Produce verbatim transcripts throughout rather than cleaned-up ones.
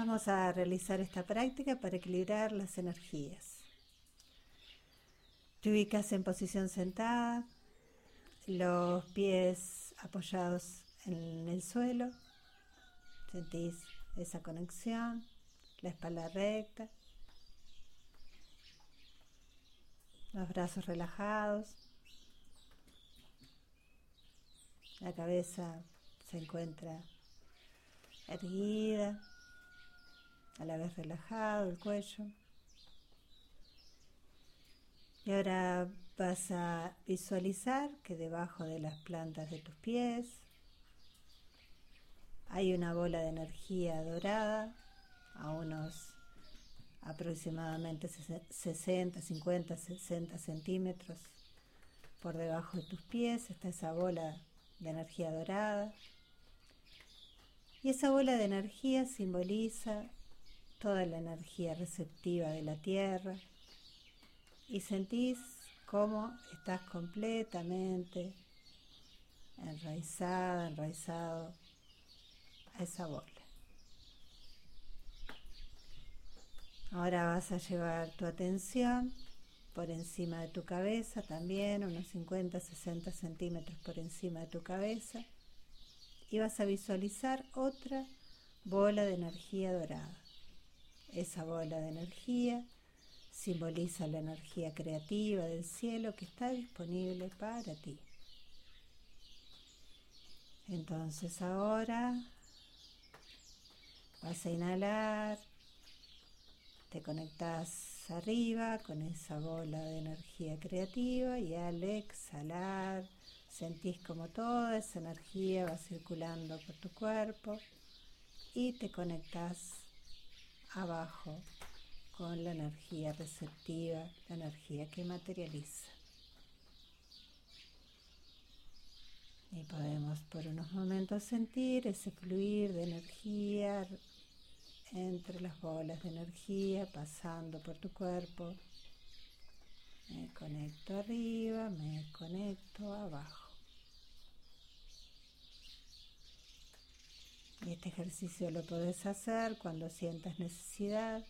Vamos a realizar esta práctica para equilibrar las energías. Te ubicas en posición sentada, los pies apoyados en el suelo, sentís esa conexión, la espalda recta, los brazos relajados, la cabeza se encuentra erguida, a la vez relajado el cuello. Y ahora vas a visualizar que debajo de las plantas de tus pies hay una bola de energía dorada a unos aproximadamente sesenta, cincuenta, sesenta centímetros por debajo de tus pies. Está esa bola de energía dorada. Y esa bola de energía simboliza toda la energía receptiva de la tierra. Y sentís cómo estás completamente enraizada, enraizado a esa bola. Ahora vas a llevar tu atención por encima de tu cabeza también, unos cincuenta, sesenta centímetros por encima de tu cabeza, y vas a visualizar otra bola de energía dorada. Esa bola de energía simboliza la energía creativa del cielo que está disponible para ti. Entonces ahora vas a inhalar, te conectás arriba con esa bola de energía creativa y al exhalar sentís como toda esa energía va circulando por tu cuerpo y te conectás abajo con la energía receptiva, la energía que materializa. Y podemos por unos momentos sentir ese fluir de energía entre las bolas de energía pasando por tu cuerpo. Me conecto arriba, me conecto abajo. Y este ejercicio lo podés hacer cuando sientas necesidad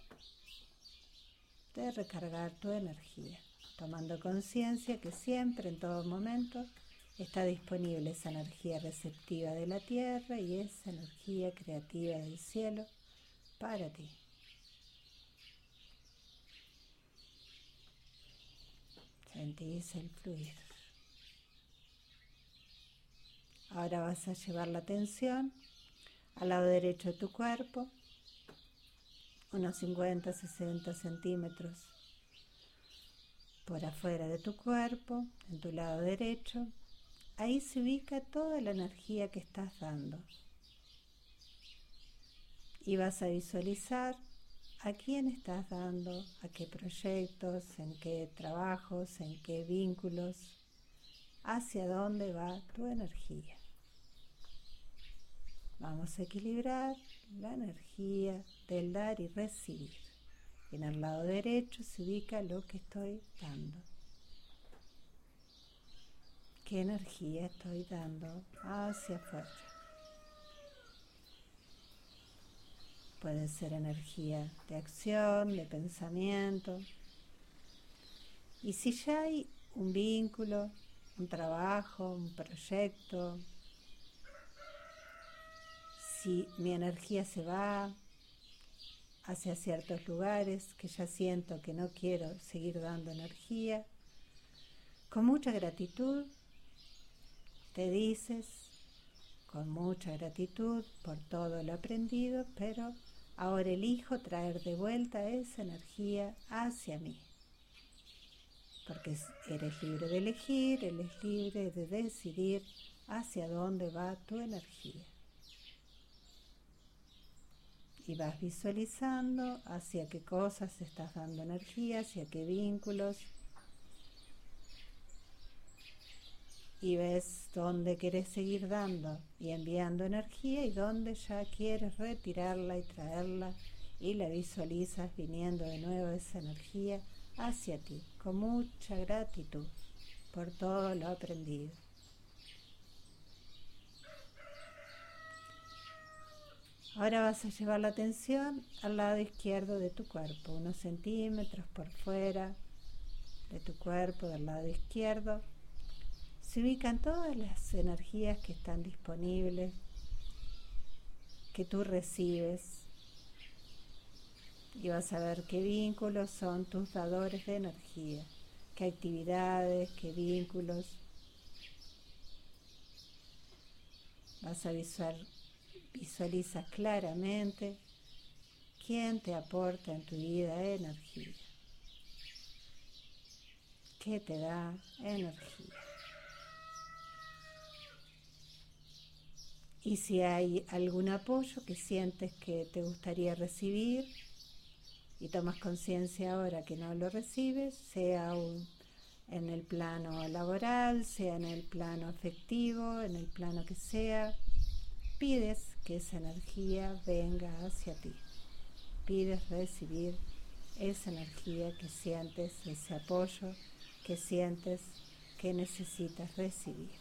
de recargar tu energía, tomando conciencia que siempre, en todo momento, está disponible esa energía receptiva de la tierra y esa energía creativa del cielo para ti. Sentís el fluir. Ahora vas a llevar la atención al lado derecho de tu cuerpo, unos cincuenta, sesenta centímetros por afuera de tu cuerpo, en tu lado derecho. Ahí se ubica toda la energía que estás dando. Y vas a visualizar a quién estás dando, a qué proyectos, en qué trabajos, en qué vínculos, hacia dónde va tu energía. Vamos a equilibrar la energía del dar y recibir. En el lado derecho se ubica lo que estoy dando. ¿Qué energía estoy dando hacia afuera? Puede ser energía de acción, de pensamiento. Y si ya hay un vínculo, un trabajo, un proyecto, si mi energía se va hacia ciertos lugares que ya siento que no quiero seguir dando energía, con mucha gratitud te dices, con mucha gratitud por todo lo aprendido, pero ahora elijo traer de vuelta esa energía hacia mí. Porque eres libre de elegir, eres libre de decidir hacia dónde va tu energía. Y vas visualizando hacia qué cosas estás dando energía, hacia qué vínculos. Y ves dónde querés seguir dando y enviando energía y dónde ya quieres retirarla y traerla y la visualizas viniendo de nuevo esa energía hacia ti, con mucha gratitud por todo lo aprendido. Ahora vas a llevar la atención al lado izquierdo de tu cuerpo, unos centímetros por fuera de tu cuerpo, del lado izquierdo. Se ubican todas las energías que están disponibles, que tú recibes, y vas a ver qué vínculos son tus dadores de energía, qué actividades, qué vínculos. Vas a visual, visualizas claramente quién te aporta en tu vida energía, qué te da energía. Y si hay algún apoyo que sientes que te gustaría recibir y tomas conciencia ahora que no lo recibes, sea un, en el plano laboral, sea en el plano afectivo, en el plano que sea, pides que esa energía venga hacia ti. Pides recibir esa energía que sientes, ese apoyo que sientes que necesitas recibir.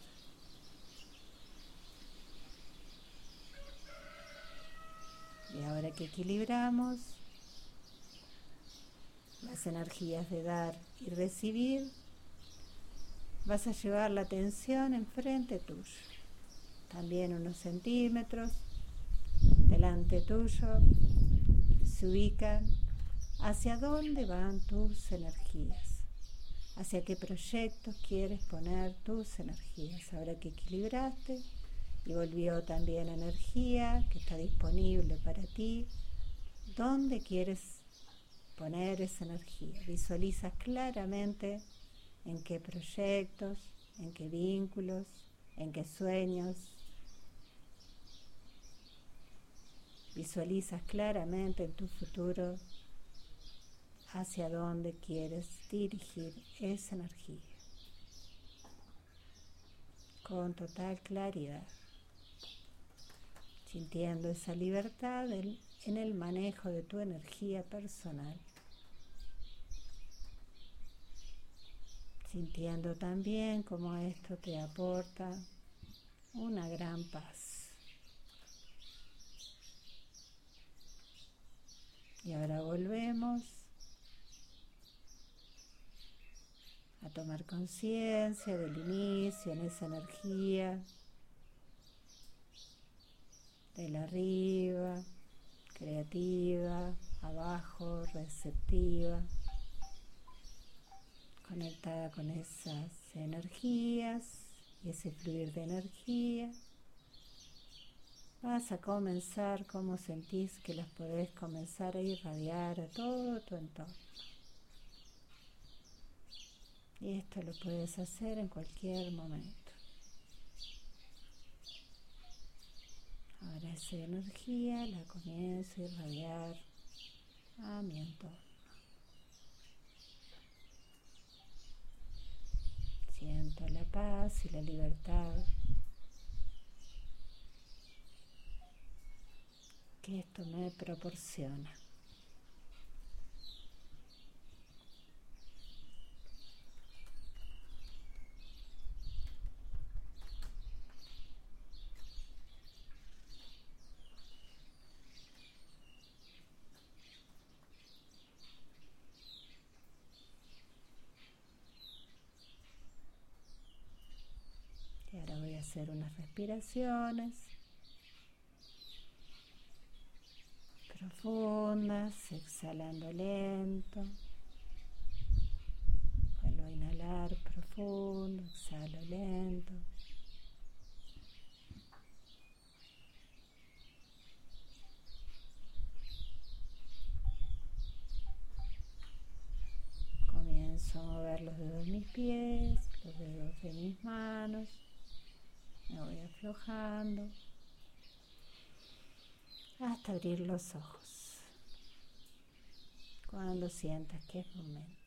Y ahora que equilibramos las energías de dar y recibir, vas a llevar la atención enfrente tuyo, también unos centímetros delante tuyo. Se ubican hacia dónde van tus energías, hacia qué proyectos quieres poner tus energías. Ahora que equilibraste y volvió también energía que está disponible para ti, ¿dónde quieres poner esa energía? Visualizas claramente en qué proyectos, en qué vínculos, en qué sueños. Visualizas claramente en tu futuro hacia dónde quieres dirigir esa energía con total claridad, sintiendo esa libertad en el manejo de tu energía personal, sintiendo también cómo esto te aporta una gran paz. Y ahora volvemos a tomar conciencia del inicio en esa energía, del arriba, creativa, abajo, receptiva, conectada con esas energías y ese fluir de energía. Vas a comenzar como sentís que las podés comenzar a irradiar a todo tu entorno. Y esto lo puedes hacer en cualquier momento. Ahora esa energía la comienzo a irradiar a mi entorno. Siento la paz y la libertad que esto me proporciona. Y ahora voy a hacer unas respiraciones profundas, exhalando lento. Vuelvo a inhalar profundo, exhalo lento. Comienzo a mover los dedos de mis pies, los dedos de mis manos. Me voy aflojando hasta abrir los ojos cuando sientas que es momento.